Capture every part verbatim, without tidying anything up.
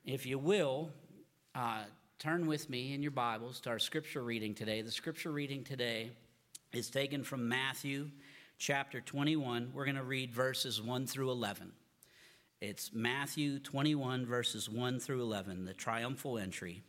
If you will, uh, turn with me in your Bibles to our scripture reading today. The scripture reading today is taken from Matthew chapter twenty-one. We're going to read verses one through eleven. It's Matthew twenty-one, verses one through eleven, the triumphal entry.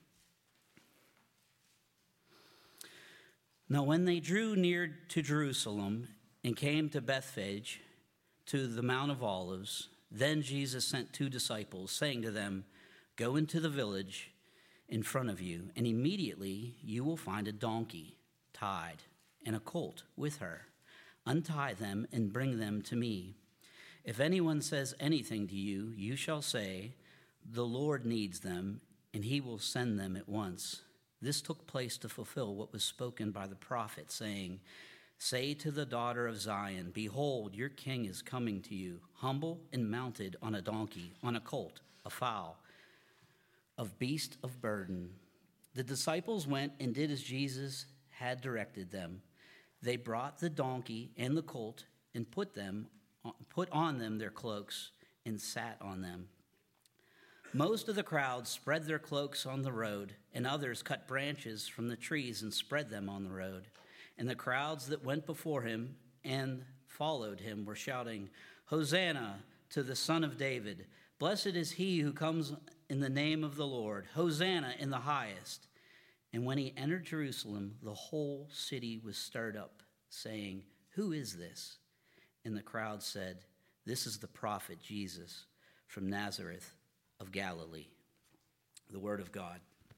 Now when they drew near to Jerusalem and came to Bethphage, to the Mount of Olives, then Jesus sent two disciples, saying to them, "Go into the village in front of you, and immediately you will find a donkey tied and a colt with her. Untie them and bring them to me. If anyone says anything to you, you shall say, 'The Lord needs them,' and he will send them at once." This took place to fulfill what was spoken by the prophet, saying, "Say to the daughter of Zion, behold, your king is coming to you, humble and mounted on a donkey, on a colt, a foal of beast of burden." The disciples went and did as Jesus had directed them. They brought the donkey and the colt and put them put on them their cloaks and sat on them. Most of the crowd spread their cloaks on the road, and others cut branches from the trees and spread them on the road. And the crowds that went before him and followed him were shouting, "Hosanna to the Son of David! Blessed is he who comes in the name of the Lord! Hosanna in the highest!" And when he entered Jerusalem, the whole city was stirred up, saying, "Who is this?" And the crowd said, "This is the prophet Jesus from Nazareth of Galilee." The word of God.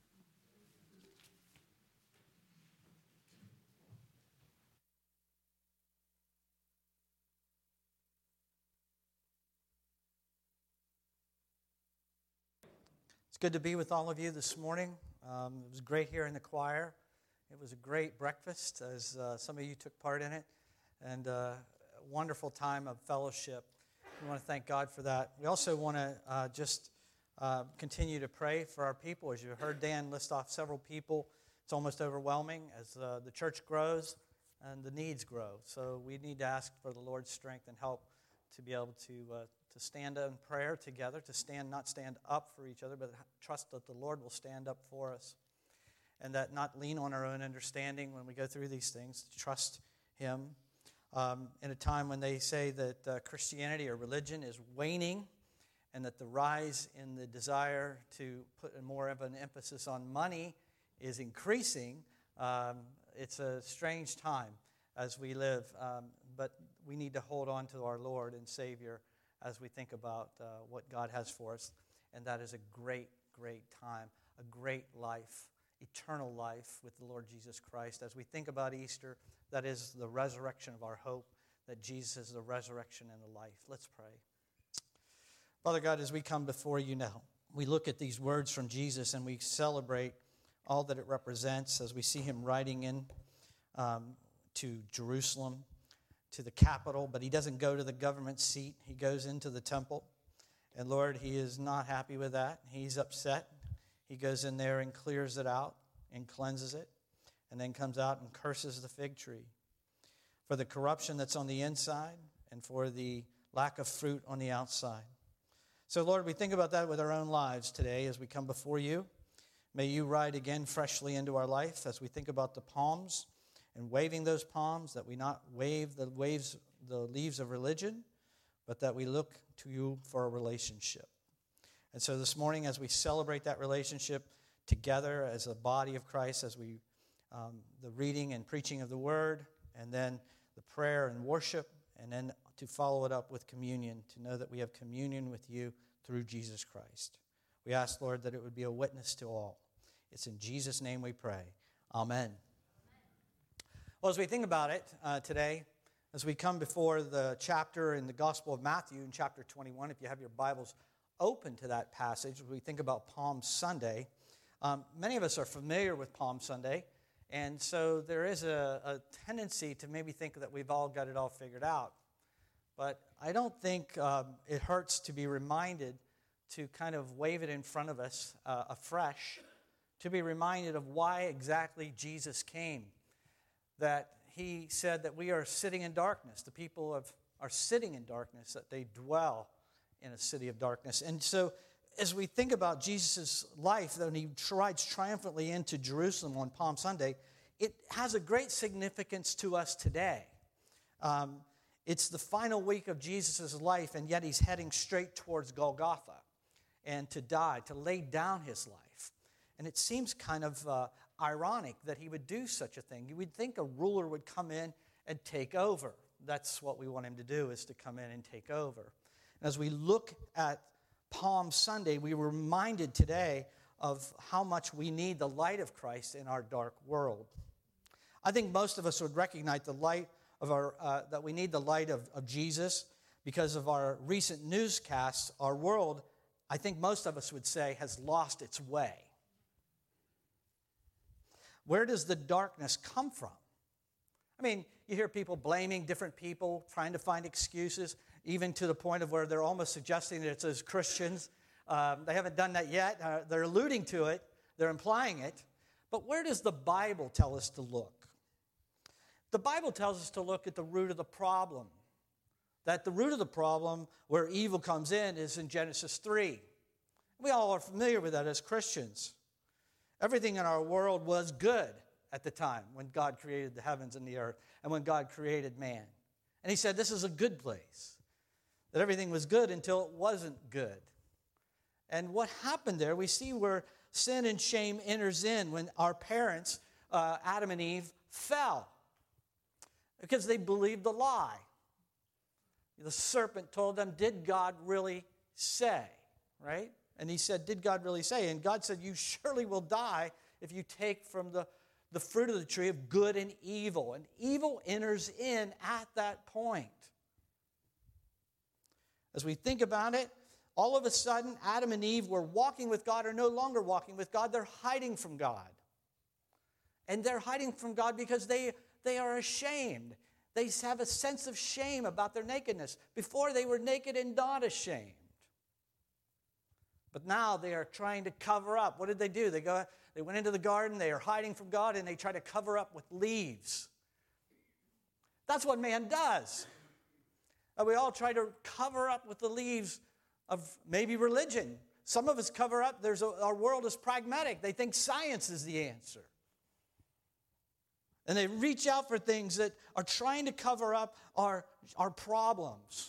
It's good to be with all of you this morning. Um, it was great here in the choir. It was a great breakfast, as uh, some of you took part in it, and uh, a wonderful time of fellowship. We want to thank God for that. We also want to uh, just uh, continue to pray for our people. As you heard Dan list off several people, it's almost overwhelming as uh, the church grows and the needs grow. So we need to ask for the Lord's strength and help to be able to uh, to stand in prayer together, to stand, not stand up for each other, but trust that the Lord will stand up for us, and that not lean on our own understanding when we go through these things, to trust Him. Um, in a time when they say that uh, Christianity or religion is waning, and that the rise in the desire to put more of an emphasis on money is increasing, um, it's a strange time as we live, um, but we need to hold on to our Lord and Savior as we think about uh, what God has for us. And that is a great, great time, a great life, eternal life with the Lord Jesus Christ. As we think about Easter, that is the resurrection of our hope, that Jesus is the resurrection and the life. Let's pray. Father God, as we come before you now, we look at these words from Jesus and we celebrate all that it represents as we see him riding in um, to Jerusalem, to the capital, but he doesn't go to the government seat. He goes into the temple. And Lord, he is not happy with that. He's upset. He goes in there and clears it out and cleanses it, and then comes out and curses the fig tree for the corruption that's on the inside and for the lack of fruit on the outside. So Lord, we think about that with our own lives today as we come before you. May you ride again freshly into our life as we think about the palms and waving those palms, that we not wave the waves, the leaves of religion, but that we look to you for a relationship. And so this morning, as we celebrate that relationship together as a body of Christ, as we um, the reading and preaching of the word, and then the prayer and worship, and then to follow it up with communion, to know that we have communion with you through Jesus Christ. We ask, Lord, that it would be a witness to all. It's in Jesus' name we pray. Amen. Well, as we think about it uh, today, as we come before the chapter in the Gospel of Matthew in chapter twenty-one, if you have your Bibles open to that passage, we think about Palm Sunday. Um, many of us are familiar with Palm Sunday, and so there is a, a tendency to maybe think that we've all got it all figured out. But I don't think um, it hurts to be reminded to kind of wave it in front of us uh, afresh, to be reminded of why exactly Jesus came. That he said that we are sitting in darkness. The people of, are sitting in darkness, that they dwell in a city of darkness. And so as we think about Jesus' life, when he rides triumphantly into Jerusalem on Palm Sunday, it has a great significance to us today. Um, it's the final week of Jesus' life, and yet he's heading straight towards Golgotha and to die, to lay down his life. And it seems kind of uh, ironic that he would do such a thing. You would think a ruler would come in and take over. That's what we want him to do, is to come in and take over. And as we look at Palm Sunday, we were reminded today of how much we need the light of Christ in our dark world. I think most of us would recognize the light of our uh, that we need the light of, of Jesus because of our recent newscasts. Our world, I think most of us would say, has lost its way. Where does the darkness come from? I mean, you hear people blaming different people, trying to find excuses, even to the point of where they're almost suggesting that it's as Christians. Um, they haven't done that yet. Uh, they're alluding to it. They're implying it. But where does the Bible tell us to look? The Bible tells us to look at the root of the problem. That the root of the problem, where evil comes in, is in Genesis three. We all are familiar with that as Christians. Everything in our world was good at the time when God created the heavens and the earth and when God created man. And he said this is a good place. That everything was good until it wasn't good. And what happened there, we see where sin and shame enters in when our parents, uh, Adam and Eve, fell. Because they believed the lie. The serpent told them, did God really say? Right? And he said, did God really say? And God said, you surely will die if you take from the, the fruit of the tree of good and evil. And evil enters in at that point. As we think about it, all of a sudden, Adam and Eve were walking with God, or no longer walking with God. They're hiding from God. And they're hiding from God because they, they are ashamed. They have a sense of shame about their nakedness. Before, they were naked and not ashamed. But now they are trying to cover up. What did they do? They go. They went into the garden. They are hiding from God, and they try to cover up with leaves. That's what man does. We all try to cover up with the leaves of maybe religion. Some of us cover up. There's a, our world is pragmatic. They think science is the answer. And they reach out for things that are trying to cover up our, our problems.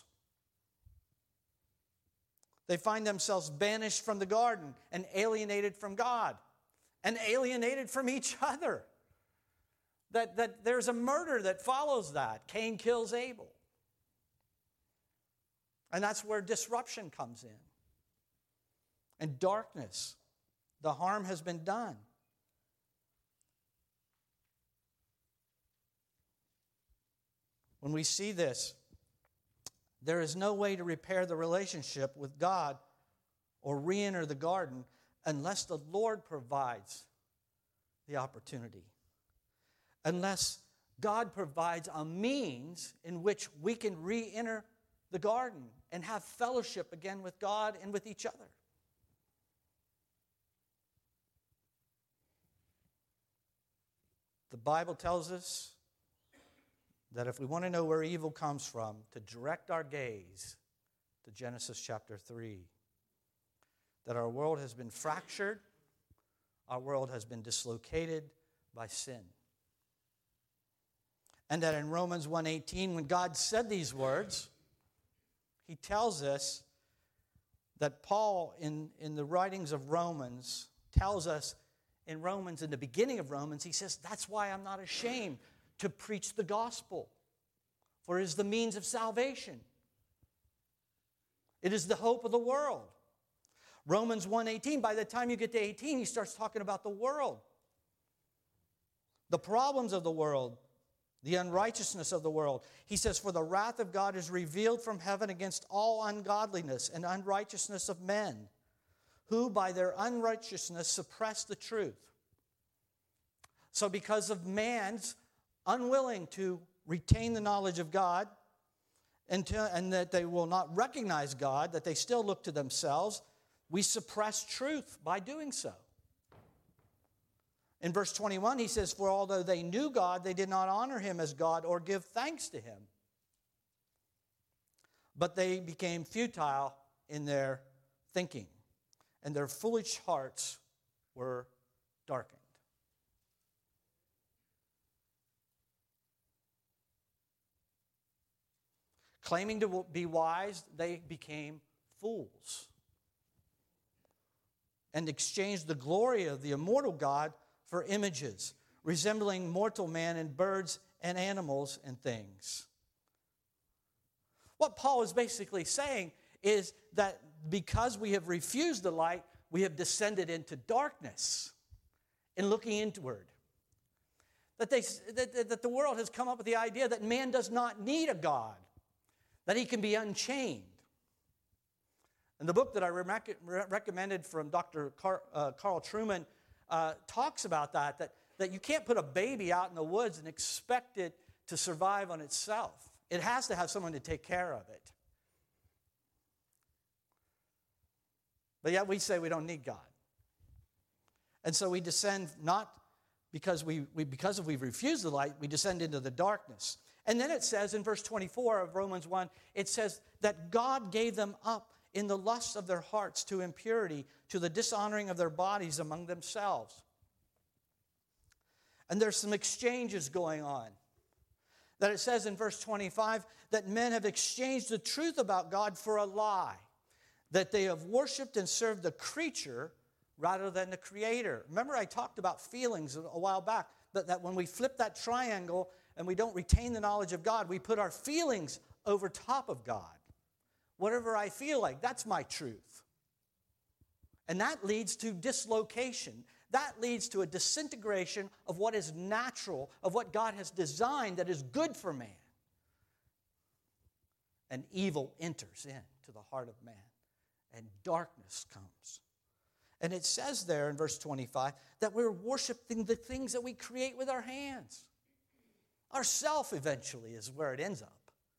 They find themselves banished from the garden and alienated from God and alienated from each other. That, that there's a murder that follows that. Cain kills Abel. And that's where disruption comes in. And darkness. The harm has been done. When we see this, there is no way to repair the relationship with God or re-enter the garden unless the Lord provides the opportunity. Unless God provides a means in which we can re-enter the garden and have fellowship again with God and with each other. The Bible tells us that if we want to know where evil comes from, to direct our gaze to Genesis chapter three. That our world has been fractured, our world has been dislocated by sin. And that in Romans one eighteen, when God said these words, he tells us that Paul, in, in the writings of Romans, tells us in Romans, in the beginning of Romans, he says, that's why I'm not ashamed to preach the gospel, for it is the means of salvation. It is the hope of the world. Romans one eighteen, by the time you get to eighteen, he starts talking about the world. The problems of the world, the unrighteousness of the world. He says, for the wrath of God is revealed from heaven against all ungodliness and unrighteousness of men, who by their unrighteousness suppress the truth. So because of man's unwilling to retain the knowledge of God, and, to, and that they will not recognize God, that they still look to themselves, we suppress truth by doing so. In verse twenty-one, he says, for although they knew God, they did not honor him as God or give thanks to him. But they became futile in their thinking. and their foolish hearts were darkened. Claiming to be wise, they became fools and exchanged the glory of the immortal God for images, resembling mortal man and birds and animals and things. What Paul is basically saying is that because we have refused the light, we have descended into darkness in looking inward. That, they, that, that the world has come up with the idea that man does not need a God, that he can be unchained. And the book that I rec- recommended from Doctor Car- uh, Carl Trueman uh, talks about that, that, that you can't put a baby out in the woods and expect it to survive on itself. It has to have someone to take care of it. But yet we say we don't need God. And so we descend not because we, we because we've refused the light, we descend into the darkness. And then it says in verse twenty-four of Romans one, it says that God gave them up in the lusts of their hearts to impurity, to the dishonoring of their bodies among themselves. And there's some exchanges going on. That it says in verse twenty-five that men have exchanged the truth about God for a lie, that they have worshiped and served the creature rather than the Creator. Remember I talked about feelings a while back, that, that when we flip that triangle and we don't retain the knowledge of God, we put our feelings over top of God. Whatever I feel like, that's my truth. And that leads to dislocation. That leads to a disintegration of what is natural, of what God has designed that is good for man. And evil enters into the heart of man, and darkness comes. And it says there in verse twenty-five that we're worshiping the things that we create with our hands. Ourself eventually is where it ends up.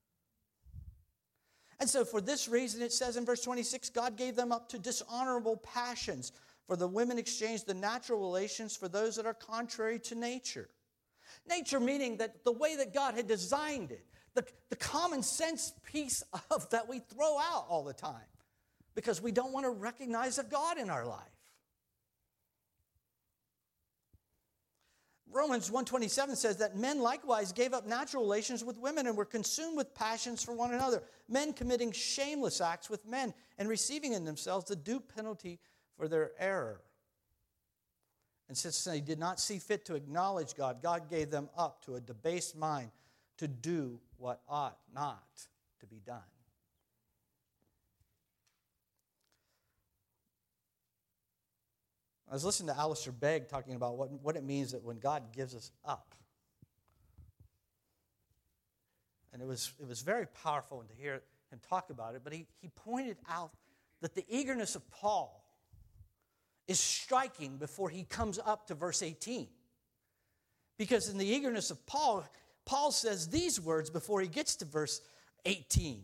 And so for this reason, it says in verse twenty-six, God gave them up to dishonorable passions, for the women exchanged the natural relations for those that are contrary to nature. Nature meaning that the way that God had designed it, the, the common sense piece of that we throw out all the time because we don't want to recognize a God in our life. Romans one twenty-seven says that men likewise gave up natural relations with women and were consumed with passions for one another, men committing shameless acts with men and receiving in themselves the due penalty for their error. And since they did not see fit to acknowledge God, God gave them up to a debased mind to do what ought not to be done. I was listening to Alistair Begg talking about what, what it means that when God gives us up. And it was, it was very powerful to hear him talk about it, but he, he pointed out that the eagerness of Paul is striking before he comes up to verse eighteen. Because in the eagerness of Paul, Paul says these words before he gets to verse eighteen.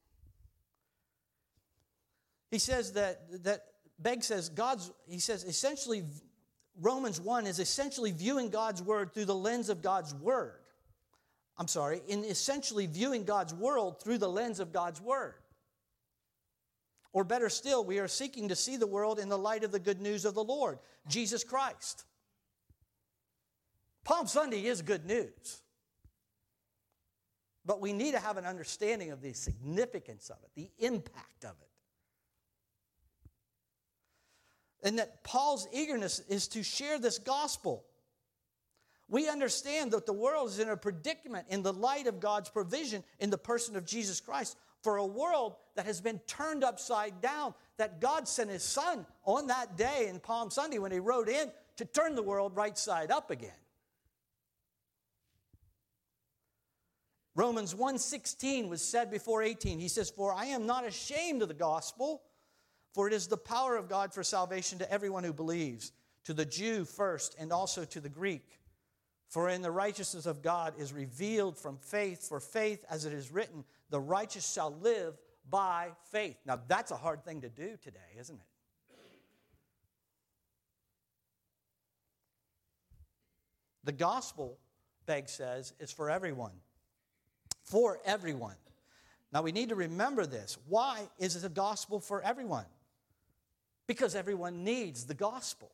He says that, that Begg says God's, he says essentially Romans one is essentially viewing God's word through the lens of God's word. I'm sorry, in essentially viewing God's world through the lens of God's word. Or better still, we are seeking to see the world in the light of the good news of the Lord, Jesus Christ. Palm Sunday is good news. But we need to have an understanding of the significance of it, the impact of it. And that Paul's eagerness is to share this gospel. We understand that the world is in a predicament in the light of God's provision in the person of Jesus Christ for a world that has been turned upside down, that God sent his son on that day in Palm Sunday when he rode in to turn the world right side up again. Romans one sixteen was said before eighteen. He says, "For I am not ashamed of the gospel, for it is the power of God for salvation to everyone who believes, to the Jew first and also to the Greek. For in the righteousness of God is revealed from faith, for faith, as it is written, the righteous shall live by faith." Now that's a hard thing to do today, isn't it? The gospel, Begg says, is for everyone. For everyone. Now we need to remember this. Why is the gospel for everyone? because everyone needs the gospel.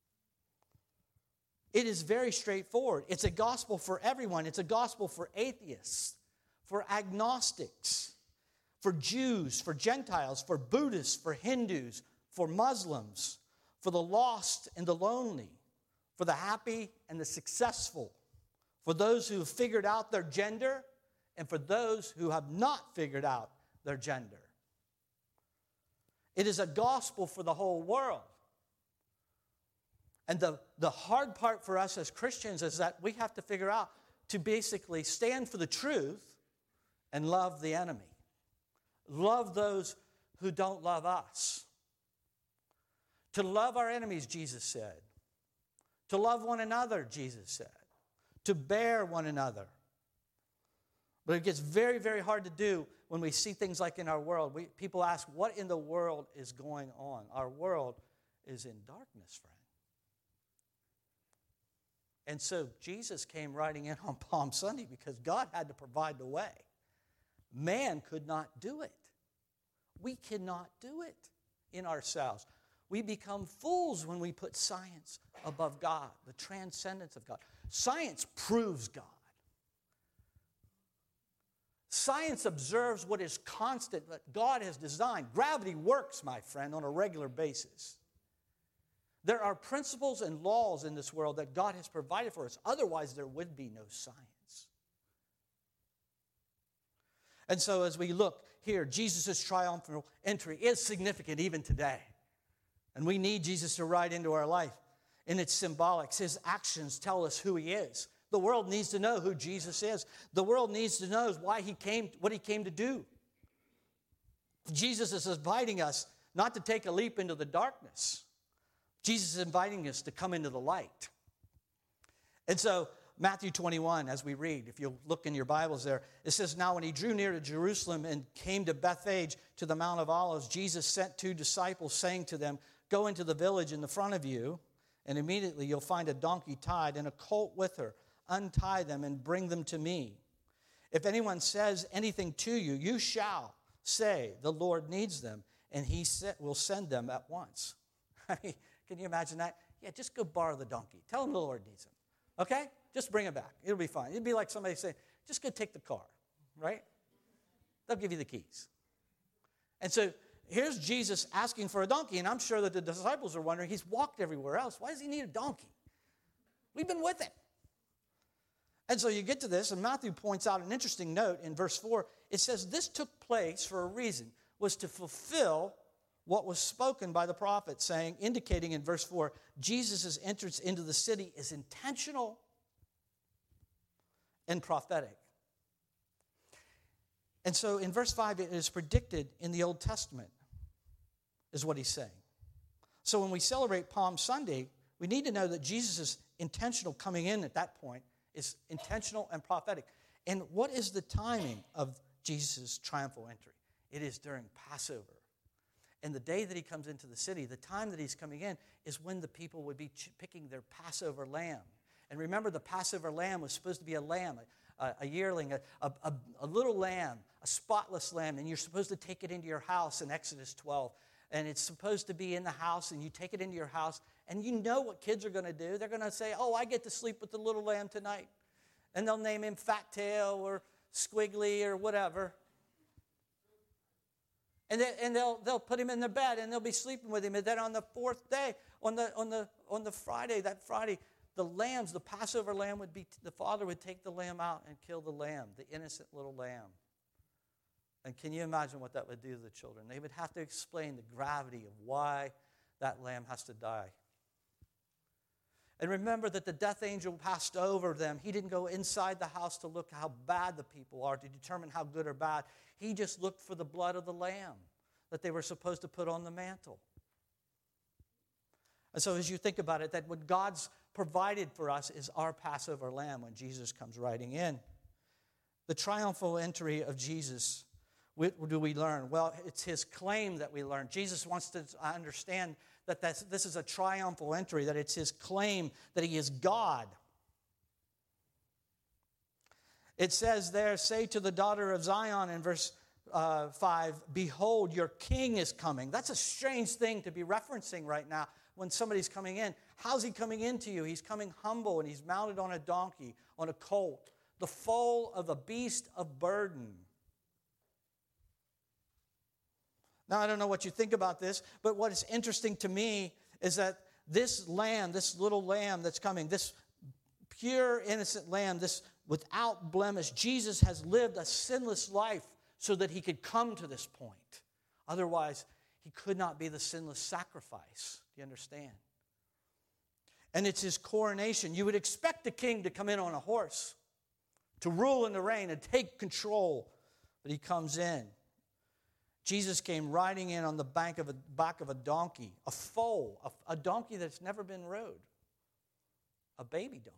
It is very straightforward. It's a gospel for everyone. It's a gospel for atheists, for agnostics, for Jews, for Gentiles, for Buddhists, for Hindus, for Muslims, for the lost and the lonely, for the happy and the successful, for those who have figured out their gender, and for those who have not figured out their gender. It is a gospel for the whole world. And the, the hard part for us as Christians is that we have to figure out to basically stand for the truth and love the enemy. Love those who don't love us. To love our enemies, Jesus said. To love one another, Jesus said. To bear one another. But it gets very, very hard to do when we see things like in our world. We, people ask, what in the world is going on? Our world is in darkness, friend. And so Jesus came riding in on Palm Sunday because God had to provide the way. Man could not do it. We cannot do it in ourselves. We become fools when we put science above God, the transcendence of God. Science proves God. Science observes what is constant that God has designed. Gravity works, my friend, on a regular basis. There are principles and laws in this world that God has provided for us. Otherwise, there would be no science. And so as we look here, Jesus' triumphal entry is significant even today. And we need Jesus to ride into our life. And it's symbolic. His actions tell us who he is. The world needs to know who Jesus is. The world needs to know why he came, what he came to do. Jesus is inviting us not to take a leap into the darkness. Jesus is inviting us to come into the light. And so, Matthew twenty-one, as we read, if you'll look in your Bibles there, it says, "Now when he drew near to Jerusalem and came to Bethphage to the Mount of Olives, Jesus sent two disciples, saying to them, 'Go into the village in the front of you, and immediately you'll find a donkey tied and a colt with her. Untie them and bring them to me. If anyone says anything to you, you shall say, the Lord needs them, and he will send them at once.'" I mean, can you imagine that? Yeah, just go borrow the donkey. Tell him the Lord needs him. Okay? Just bring it back. It'll be fine. It'd be like somebody saying, just go take the car, right? They'll give you the keys. And so here's Jesus asking for a donkey, and I'm sure that the disciples are wondering, he's walked everywhere else. Why does he need a donkey? We've been with him. And so you get to this, and Matthew points out an interesting note in verse four. It says, this took place for a reason, was to fulfill what was spoken by the prophet, saying, indicating in verse four, Jesus' entrance into the city is intentional and prophetic. And so in verse five, it is predicted in the Old Testament, is what he's saying. So when we celebrate Palm Sunday, we need to know that Jesus' intentional coming in at that point is intentional and prophetic. And what is the timing of Jesus' triumphal entry? It is during Passover. And the day that he comes into the city, the time that he's coming in is when the people would be picking their Passover lamb. And remember, the Passover lamb was supposed to be a lamb, a, a yearling, a, a, a little lamb, a spotless lamb. And you're supposed to take it into your house in Exodus twelve. And it's supposed to be in the house, and you take it into your house. And you know what kids are going to do. They're going to say, oh, I get to sleep with the little lamb tonight. And they'll name him Fat Tail or Squiggly or whatever. And, they, and they'll they'll put him in their bed, and they'll be sleeping with him. And then on the fourth day, on the on the on the Friday, that Friday, the lambs, the Passover lamb would be, the father would take the lamb out and kill the lamb, the innocent little lamb. And can you imagine what that would do to the children? They would have to explain the gravity of why that lamb has to die. And remember that the death angel passed over them. He didn't go inside the house to look how bad the people are, to determine how good or bad. He just looked for the blood of the lamb that they were supposed to put on the mantle. And so as you think about it, that what God's provided for us is our Passover lamb when Jesus comes riding in. The triumphal entry of Jesus, what do we learn? Well, it's his claim that we learn. Jesus wants to understand that that's, this is a triumphal entry, that it's his claim that he is God. It says there, say to the daughter of Zion in verse uh, five, behold, your king is coming. That's a strange thing to be referencing right now when somebody's coming in. How's he coming into you? He's coming humble, and he's mounted on a donkey, on a colt, the foal of a beast of burden. Now, I don't know what you think about this, but what is interesting to me is that this lamb, this little lamb that's coming, this pure, innocent lamb, this without blemish, Jesus has lived a sinless life so that he could come to this point. Otherwise, he could not be the sinless sacrifice. Do you understand? And it's his coronation. You would expect the king to come in on a horse, to rule in the reign and take control, but he comes in. Jesus came riding in on the back of a, back of a donkey, a foal, a, a donkey that's never been rode, a baby donkey.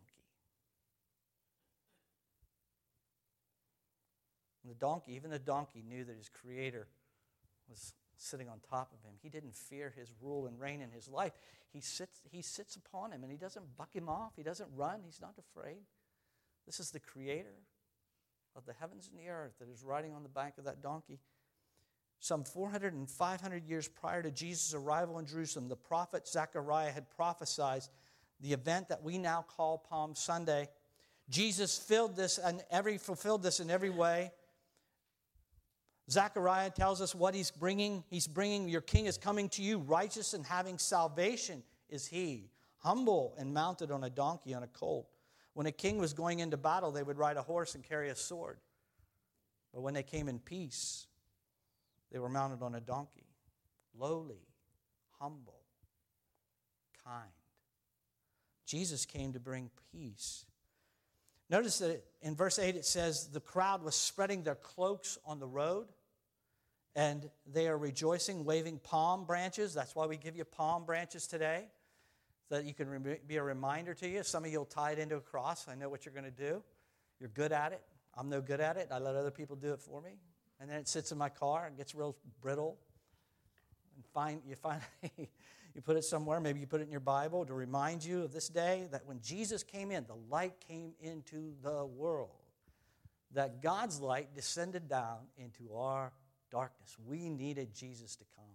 And the donkey, even the donkey knew that his creator was sitting on top of him. He didn't fear his rule and reign in his life. He sits, he sits upon him, and he doesn't buck him off. He doesn't run. He's not afraid. This is the creator of the heavens and the earth that is riding on the back of that donkey. Some four hundred and five hundred years prior to Jesus' arrival in Jerusalem, the prophet Zechariah had prophesied the event that we now call Palm Sunday. Jesus filled this and every fulfilled this in every way. Zechariah tells us what he's bringing. He's bringing, your king is coming to you, righteous and having salvation is he, humble and mounted on a donkey, on a colt. When a king was going into battle, they would ride a horse and carry a sword. But when they came in peace, they were mounted on a donkey, lowly, humble, kind. Jesus came to bring peace. Notice that in verse eight it says, the crowd was spreading their cloaks on the road, and they are rejoicing, waving palm branches. That's why we give you palm branches today, so that you can re- be a reminder to you. Some of you will tie it into a cross. I know what you're going to do. You're good at it. I'm no good at it. I let other people do it for me. And then it sits in my car and gets real brittle. And find you find you put it somewhere. Maybe you put it in your Bible to remind you of this day that when Jesus came in, the light came into the world. That God's light descended down into our darkness. We needed Jesus to come.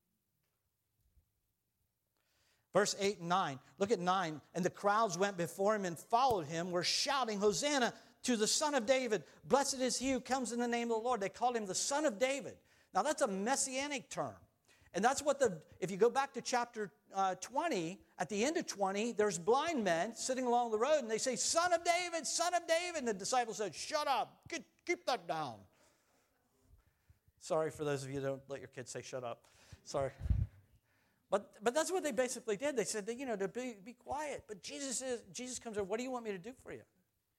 Verse eight and nine. Look at nine. And the crowds went before him and followed him, were shouting, Hosanna to the Son of David. Blessed is he who comes in the name of the Lord. They called him the Son of David. Now that's a messianic term. And that's what the, if you go back to chapter uh, twenty, at the end of twenty, there's blind men sitting along the road, and they say, Son of David, Son of David. And the disciples said, shut up, Get, keep that down. Sorry for those of you that don't let your kids say shut up. Sorry. But but that's what they basically did. They said, that, you know, to be, be quiet. But Jesus is, Jesus comes over, what do you want me to do for you?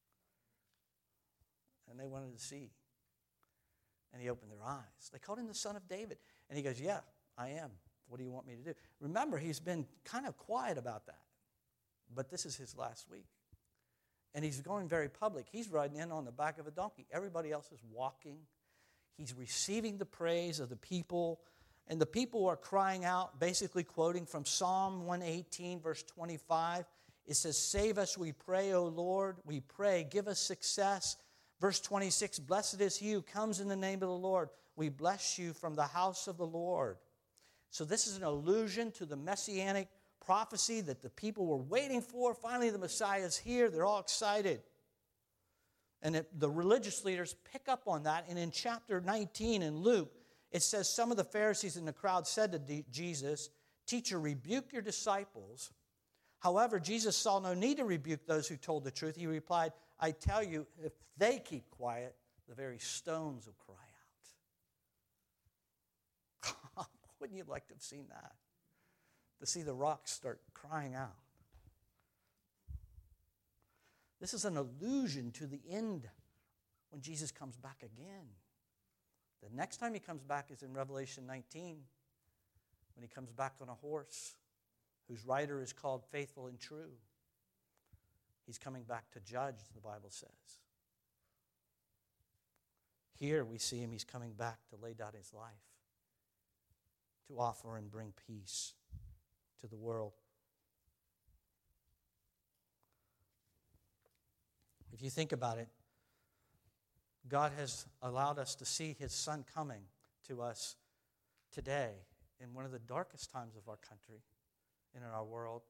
And they wanted to see. And he opened their eyes. They called him the Son of David. And he goes, yeah, I am. What do you want me to do? Remember, he's been kind of quiet about that. But this is his last week. And he's going very public. He's riding in on the back of a donkey. Everybody else is walking. He's receiving the praise of the people. And the people are crying out, basically quoting from Psalm one eighteen, verse twenty-five. It says, save us, we pray, O Lord. We pray, give us success. Verse twenty-six, blessed is he who comes in the name of the Lord. We bless you from the house of the Lord. So this is an allusion to the messianic prophecy that the people were waiting for. Finally, the Messiah is here. They're all excited. And it, the religious leaders pick up on that. And in chapter nineteen in Luke, it says, some of the Pharisees in the crowd said to Jesus, Teacher, rebuke your disciples. However, Jesus saw no need to rebuke those who told the truth. He replied, I tell you, if they keep quiet, the very stones will cry out. Wouldn't you like to have seen that? To see the rocks start crying out. This is an allusion to the end when Jesus comes back again. The next time he comes back is in Revelation nineteen, when he comes back on a horse, whose rider is called Faithful and True. He's coming back to judge, the Bible says. Here we see him, he's coming back to lay down his life, to offer and bring peace to the world. If you think about it, God has allowed us to see his Son coming to us today in one of the darkest times of our country and in our world.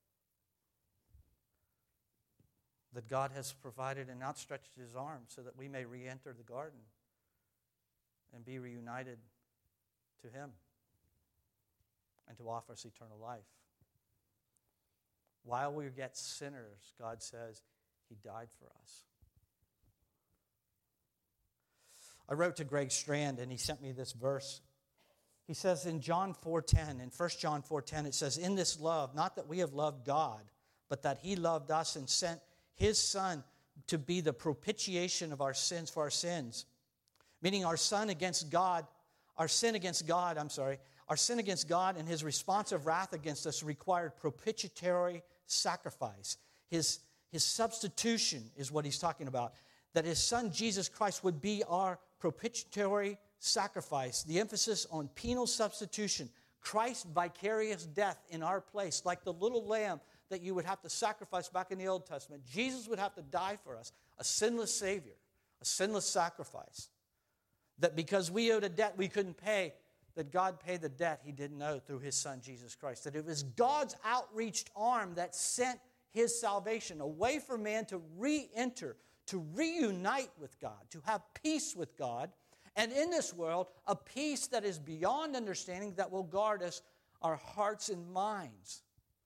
That God has provided and outstretched his arms so that we may re-enter the garden and be reunited to him and to offer us eternal life. While we were yet sinners, God says he died for us. I wrote to Greg Strand, and he sent me this verse. He says in John four ten, in First John four ten, it says, "In this love, not that we have loved God, but that he loved us and sent his Son to be the propitiation of our sins for our sins." Meaning our sin against God, our sin against God, I'm sorry, our sin against God and his responsive wrath against us required propitiatory sacrifice. His, his substitution is what he's talking about. That his Son, Jesus Christ, would be our propitiatory sacrifice. The emphasis on penal substitution. Christ's vicarious death in our place, like the little lamb that you would have to sacrifice back in the Old Testament. Jesus would have to die for us, a sinless Savior, a sinless sacrifice. That because we owed a debt we couldn't pay, that God paid the debt he didn't owe through his Son, Jesus Christ. That it was God's outreached arm that sent his salvation away from man to re-enter, to reunite with God, to have peace with God, and in this world, a peace that is beyond understanding that will guard us, our hearts and minds.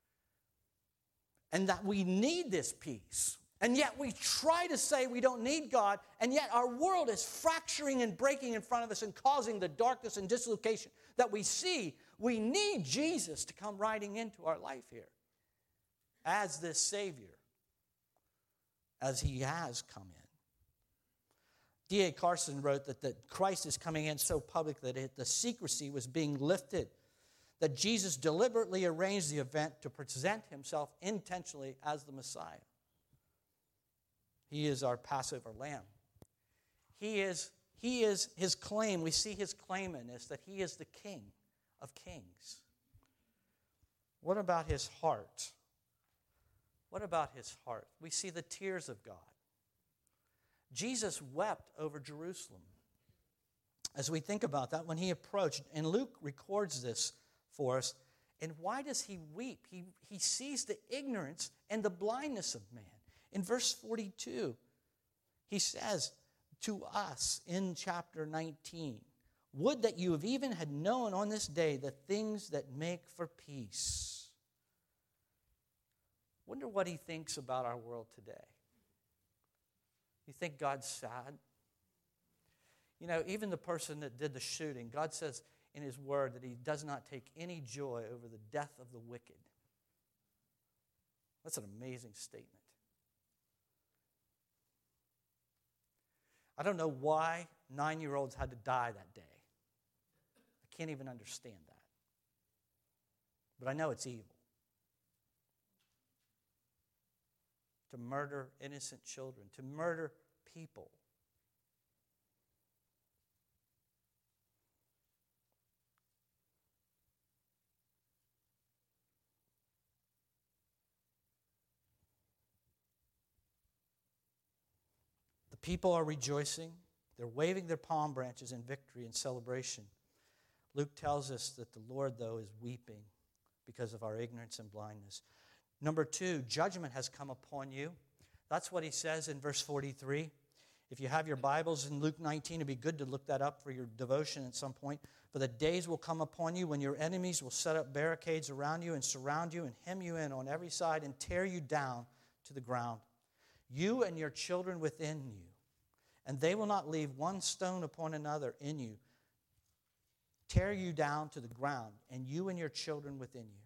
And that we need this peace. And yet we try to say we don't need God, and yet our world is fracturing and breaking in front of us and causing the darkness and dislocation that we see. We need Jesus to come riding into our life here as this Savior, as he has come in. D A Carson wrote that, that Christ is coming in so public that it, the secrecy was being lifted, that Jesus deliberately arranged the event to present himself intentionally as the Messiah. He is our Passover lamb. He is, he is his claim. We see his claim in this, that he is the King of kings. What about his heart? What about his heart? We see the tears of God. Jesus wept over Jerusalem. As we think about that, when he approached, and Luke records this for us, and why does he weep? He, he sees the ignorance and the blindness of man. In verse forty-two, he says to us in chapter nineteen, "Would that you have even had known on this day the things that make for peace." Wonder what he thinks about our world today. You think God's sad? You know, even the person that did the shooting, God says in his word that he does not take any joy over the death of the wicked. That's an amazing statement. I don't know why nine-year-olds had to die that day. I can't even understand that. But I know it's evil. To murder innocent children, to murder people. The people are rejoicing. They're waving their palm branches in victory and celebration. Luke tells us that the Lord, though, is weeping because of our ignorance and blindness. Number two, judgment has come upon you. That's what he says in verse forty-three. If you have your Bibles in Luke nineteen, it'd be good to look that up for your devotion at some point. For the days will come upon you when your enemies will set up barricades around you and surround you and hem you in on every side and tear you down to the ground. You and your children within you. And they will not leave one stone upon another in you. Tear you down to the ground, and you and your children within you.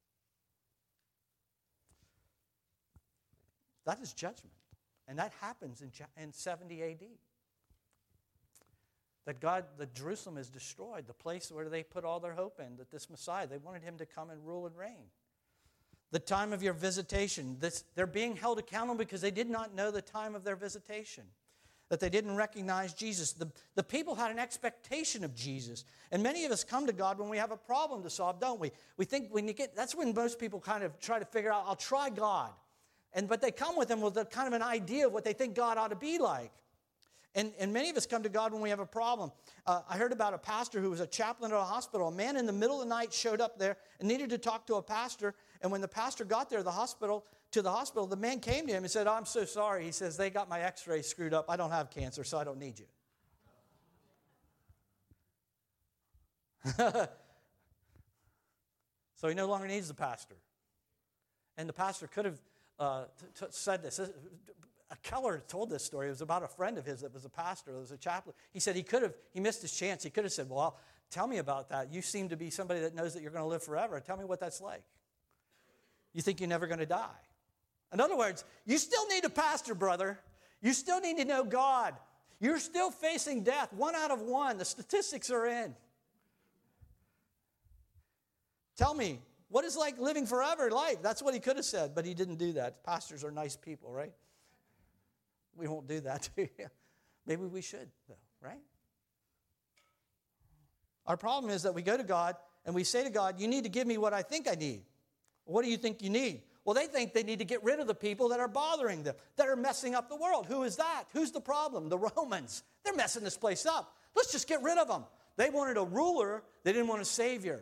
That is judgment. And that happens in, in seventy A D. That God, that Jerusalem is destroyed, the place where they put all their hope in, that this Messiah, they wanted him to come and rule and reign. The time of your visitation, this, they're being held accountable because they did not know the time of their visitation. That they didn't recognize Jesus. The, the people had an expectation of Jesus. And many of us come to God when we have a problem to solve, don't we? We think when you get, that's when most people kind of try to figure out, I'll try God. And but they come with them with a kind of an idea of what they think God ought to be like. And, and many of us come to God when we have a problem. Uh, I heard about a pastor who was a chaplain at a hospital. A man in the middle of the night showed up there and needed to talk to a pastor. And when the pastor got there, the hospital to the hospital, the man came to him and said, oh, I'm so sorry. He says, they got my x-rays screwed up. I don't have cancer, so I don't need you. So he no longer needs the pastor. And the pastor could have uh, t- t- said this. Keller told this story. It was about a friend of his that was a pastor, that was a chaplain. He said he could have, he missed his chance. He could have said, well, tell me about that. You seem to be somebody that knows that you're going to live forever. Tell me what that's like. You think you're never going to die. In other words, you still need a pastor, brother. You still need to know God. You're still facing death. One out of one. The statistics are in. Tell me, what is like living forever life? That's what he could have said, but he didn't do that. Pastors are nice people, right? We won't do that to you. Maybe we should, though, right? Our problem is that we go to God and we say to God, you need to give me what I think I need. What do you think you need? Well, they think they need to get rid of the people that are bothering them, that are messing up the world. Who is that? Who's the problem? The Romans. They're messing this place up. Let's just get rid of them. They wanted a ruler. They didn't want a savior.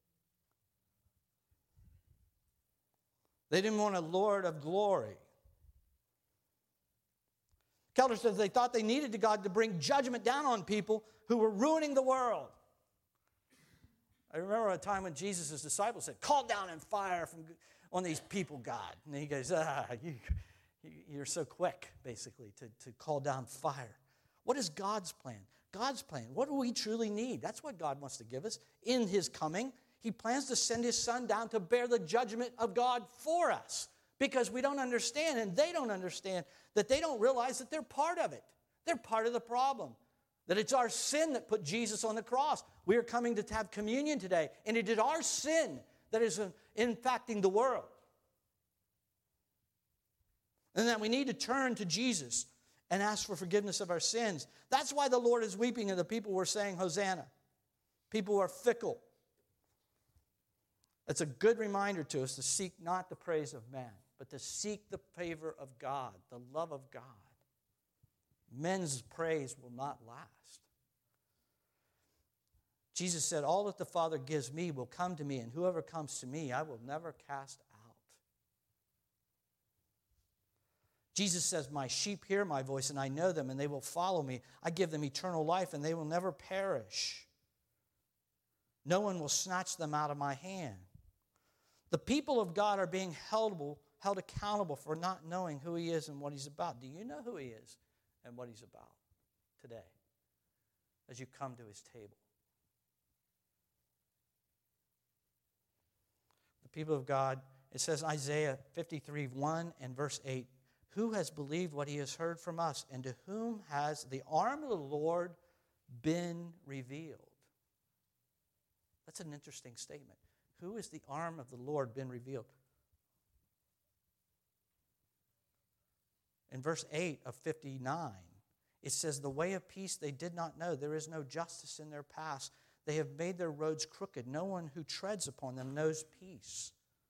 They didn't want a Lord of glory. Keller says they thought they needed God to bring judgment down on people who were ruining the world. I remember a time when Jesus' disciples said, call down and fire from, on these people, God. And he goes, ah, you, you're so quick, basically, to, to call down fire. What is God's plan? God's plan. What do we truly need? That's what God wants to give us in his coming. He plans to send his son down to bear the judgment of God for us because we don't understand and they don't understand that they don't realize that they're part of it. They're part of the problem. That it's our sin that put Jesus on the cross. We are coming to have communion today, and it is our sin that is impacting the world. And that we need to turn to Jesus and ask for forgiveness of our sins. That's why the Lord is weeping and the people were saying, Hosanna. People are fickle. It's a good reminder to us to seek not the praise of man, but to seek the favor of God, the love of God. Men's praise will not last. Jesus said, all that the Father gives me will come to me, and whoever comes to me, I will never cast out. Jesus says, my sheep hear my voice, and I know them, and they will follow me. I give them eternal life, and they will never perish. No one will snatch them out of my hand. The people of God are being held, held accountable for not knowing who he is and what he's about. Do you know who he is and what he's about today as you come to his table? The people of God, it says Isaiah fifty-three, one and verse eight, who has believed what he has heard from us, and to whom has the arm of the Lord been revealed? That's an interesting statement. Who is the arm of the Lord been revealed? In verse eight of fifty-nine, it says, the way of peace they did not know. There is no justice in their paths. They have made their roads crooked. No one who treads upon them knows peace.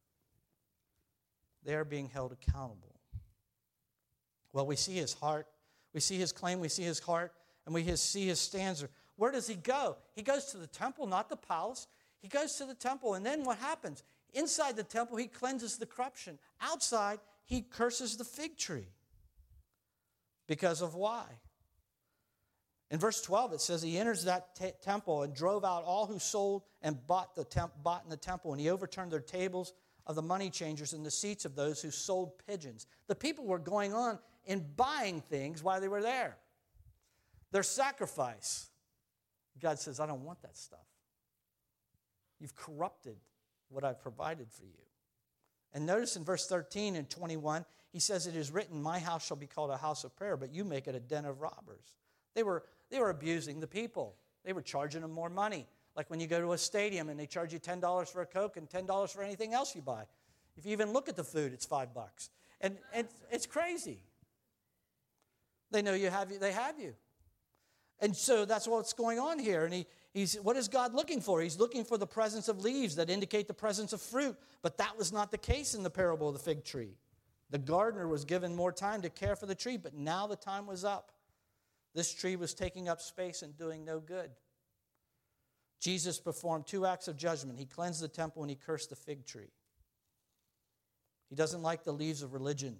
They are being held accountable. Well, we see his heart. We see his claim. We see his heart. And we see his stanza. Where does he go? He goes to the temple, not the palace. He goes to the temple, and then what happens? Inside the temple, he cleanses the corruption. Outside, he curses the fig tree. Because of why? In verse twelve, it says he enters that t- temple and drove out all who sold and bought, the temp- bought in the temple, and he overturned their tables of the money changers and the seats of those who sold pigeons. The people were going on and buying things while they were there. Their sacrifice. God says, I don't want that stuff. You've corrupted what I've provided for you. And notice in verse thirteen and twenty-one, he says, it is written, my house shall be called a house of prayer, but you make it a den of robbers. They were, they were abusing the people. They were charging them more money. Like when you go to a stadium and they charge you ten dollars for a Coke and ten dollars for anything else you buy. If you even look at the food, it's five bucks. And, and it's crazy. They know you have you, they have you. And so that's what's going on here. And he, he's, what is God looking for? He's looking for the presence of leaves that indicate the presence of fruit. But that was not the case in the parable of the fig tree. The gardener was given more time to care for the tree, but now the time was up. This tree was taking up space and doing no good. Jesus performed two acts of judgment. He cleansed the temple and he cursed the fig tree. He doesn't like the leaves of religion.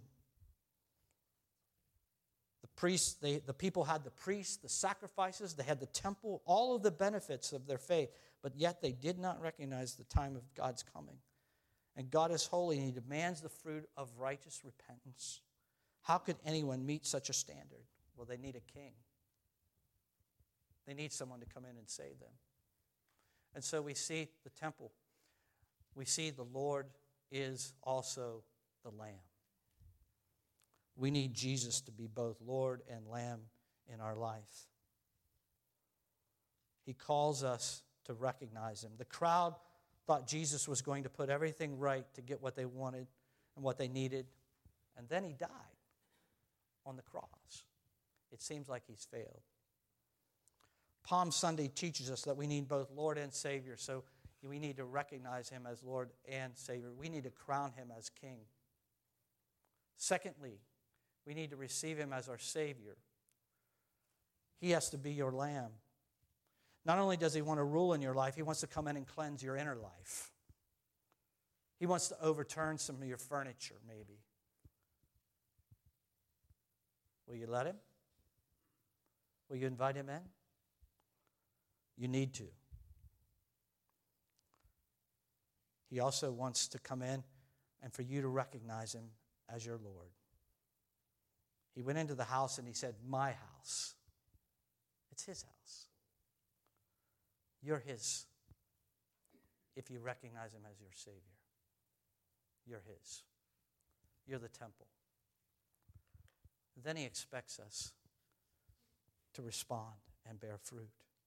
The priests, they, the people had the priests, the sacrifices, they had the temple, all of the benefits of their faith, but yet they did not recognize the time of God's coming. And God is holy, and he demands the fruit of righteous repentance. How could anyone meet such a standard? Well, they need a king. They need someone to come in and save them. And so we see the temple. We see the Lord is also the Lamb. We need Jesus to be both Lord and Lamb in our life. He calls us to recognize him. The crowd thought Jesus was going to put everything right to get what they wanted and what they needed, and then he died on the cross. It seems like he's failed. Palm Sunday teaches us that we need both Lord and Savior, so we need to recognize him as Lord and Savior. We need to crown him as King. Secondly, we need to receive him as our Savior. He has to be your Lamb. Not only does he want to rule in your life, he wants to come in and cleanse your inner life. He wants to overturn some of your furniture, maybe. Will you let him? Will you invite him in? You need to. He also wants to come in and for you to recognize him as your Lord. He went into the house and he said, my house. It's his house. You're his if you recognize him as your Savior. You're his. You're the temple. Then he expects us to respond and bear fruit.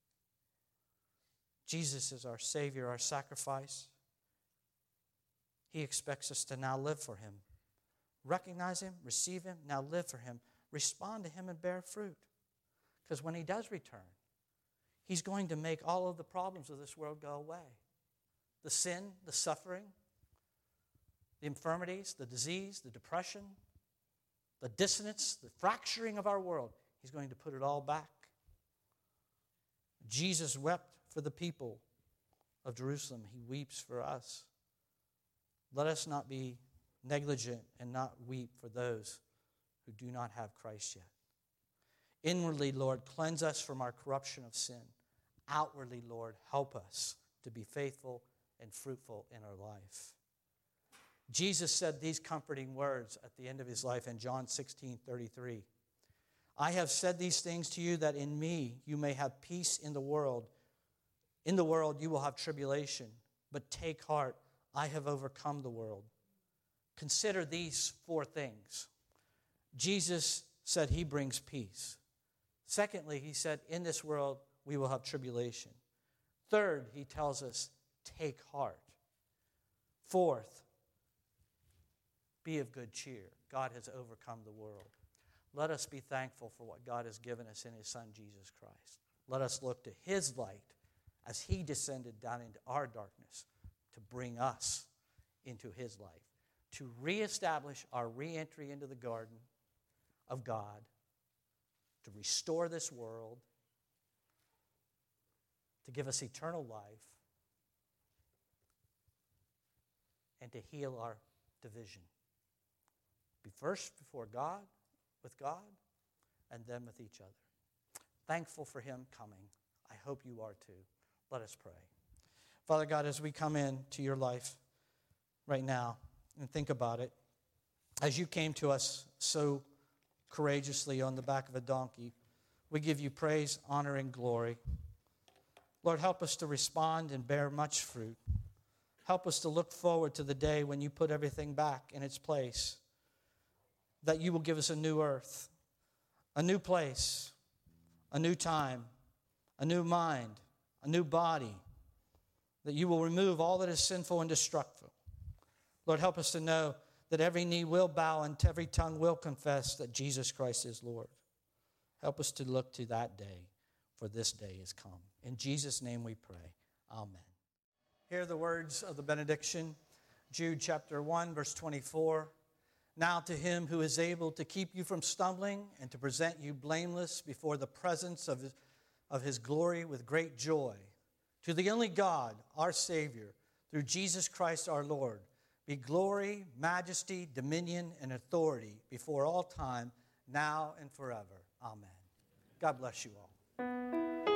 Jesus is our Savior, our sacrifice. He expects us to now live for him. Recognize him, receive him, now live for him. Respond to him and bear fruit. Because when he does return, he's going to make all of the problems of this world go away. The sin, the suffering, the infirmities, the disease, the depression, the dissonance, the fracturing of our world. He's going to put it all back. Jesus wept for the people of Jerusalem. He weeps for us. Let us not be negligent and not weep for those who do not have Christ yet. Inwardly, Lord, cleanse us from our corruption of sin. Outwardly, Lord, help us to be faithful and fruitful in our life. Jesus said these comforting words at the end of his life in John sixteen thirty-three. I have said these things to you that in me you may have peace in the world. In the world you will have tribulation, but take heart, I have overcome the world. Consider these four things. Jesus said he brings peace. Secondly, he said in this world we will have tribulation. Third, he tells us, take heart. Fourth, be of good cheer. God has overcome the world. Let us be thankful for what God has given us in his Son, Jesus Christ. Let us look to his light as he descended down into our darkness to bring us into his life, to reestablish our re-entry into the garden of God, to restore this world, to give us eternal life, and to heal our division. Be first before God, with God, and then with each other. Thankful for him coming. I hope you are too. Let us pray. Father God, as we come into your life right now and think about it, as you came to us so courageously on the back of a donkey, we give you praise, honor, and glory. Lord, help us to respond and bear much fruit. Help us to look forward to the day when you put everything back in its place, that you will give us a new earth, a new place, a new time, a new mind, a new body, that you will remove all that is sinful and destructive. Lord, help us to know that every knee will bow and every tongue will confess that Jesus Christ is Lord. Help us to look to that day, for this day is come. In Jesus' name we pray. Amen. Hear the words of the benediction. Jude chapter one, verse twenty-four. Now to him who is able to keep you from stumbling and to present you blameless before the presence of his, of his glory with great joy. To the only God, our Savior, through Jesus Christ our Lord, be glory, majesty, dominion, and authority before all time, now and forever. Amen. God bless you all.